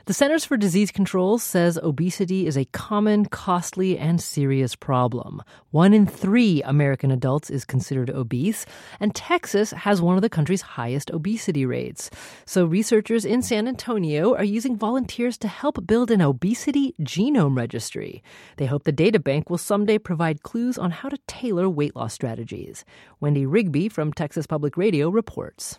The Centers for Disease Control says obesity is a common, costly, and serious problem. 1 in 3 American adults is considered obese, and Texas has one of the country's highest obesity rates. So researchers in San Antonio are using volunteers to help build an obesity genome registry. They hope the data bank will someday provide clues on how to tailor weight loss strategies. Wendy Rigby from Texas Public Radio reports.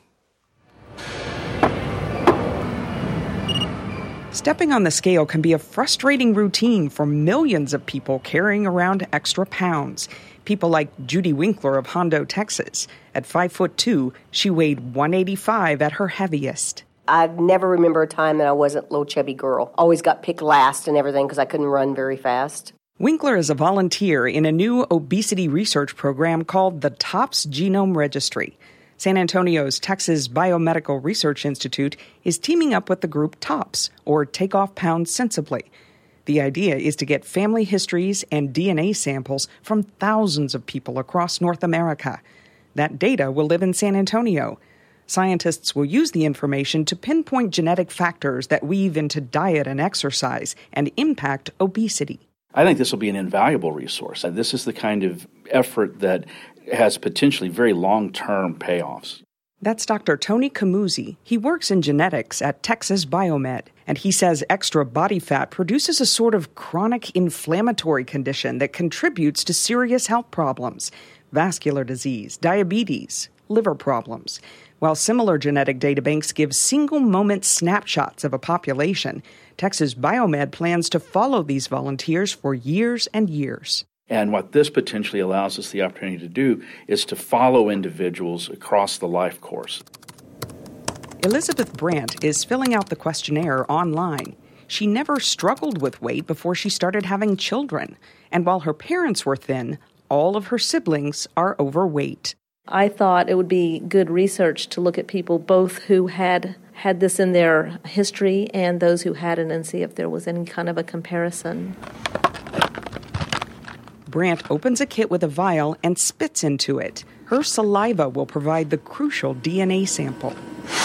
Stepping on the scale can be a frustrating routine for millions of people carrying around extra pounds. People like Judy Winkler of Hondo, Texas. At 5'2", she weighed 185 at her heaviest. I never remember a time that I wasn't a little chubby girl. Always got picked last and everything because I couldn't run very fast. Winkler is a volunteer in a new obesity research program called the TOPS Genome Registry. San Antonio's Texas Biomedical Research Institute is teaming up with the group TOPS, or Take Off Pounds Sensibly. The idea is to get family histories and DNA samples from thousands of people across North America. That data will live in San Antonio. Scientists will use the information to pinpoint genetic factors that weave into diet and exercise and impact obesity. I think this will be an invaluable resource. This is the kind of effort that has potentially very long-term payoffs. That's Dr. Tony Camuzzi. He works in genetics at Texas Biomed, and he says extra body fat produces a sort of chronic inflammatory condition that contributes to serious health problems, vascular disease, diabetes, liver problems. While similar genetic databanks give single-moment snapshots of a population, Texas Biomed plans to follow these volunteers for years and years. And what this potentially allows us the opportunity to do is to follow individuals across the life course. Elizabeth Brandt is filling out the questionnaire online. She never struggled with weight before she started having children. And while her parents were thin, all of her siblings are overweight. I thought it would be good research to look at people both who had this in their history and those who hadn't and see if there was any kind of a comparison. Brandt opens a kit with a vial and spits into it. Her saliva will provide the crucial DNA sample.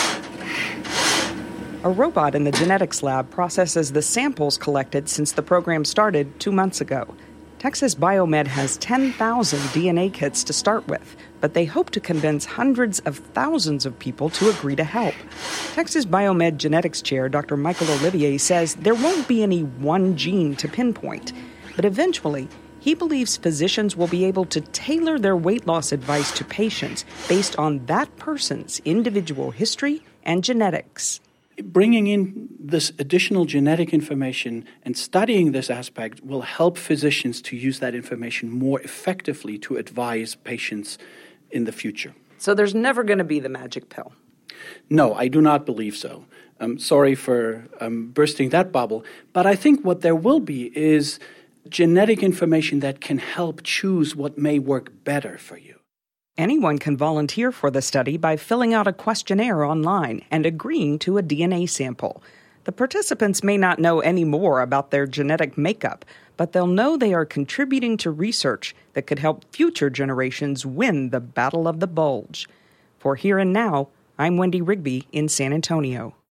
A robot in the genetics lab processes the samples collected since the program started 2 months ago. Texas Biomed has 10,000 DNA kits to start with, but they hope to convince hundreds of thousands of people to agree to help. Texas Biomed genetics chair Dr. Michael Olivier says there won't be any one gene to pinpoint, but eventually he believes physicians will be able to tailor their weight loss advice to patients based on that person's individual history and genetics. Bringing in this additional genetic information and studying this aspect will help physicians to use that information more effectively to advise patients in the future. So there's never going to be the magic pill? No, I do not believe so. I'm sorry for bursting that bubble, but I think what there will be is genetic information that can help choose what may work better for you. Anyone can volunteer for the study by filling out a questionnaire online and agreeing to a DNA sample. The participants may not know any more about their genetic makeup, but they'll know they are contributing to research that could help future generations win the battle of the bulge. For Here and Now, I'm Wendy Rigby in San Antonio.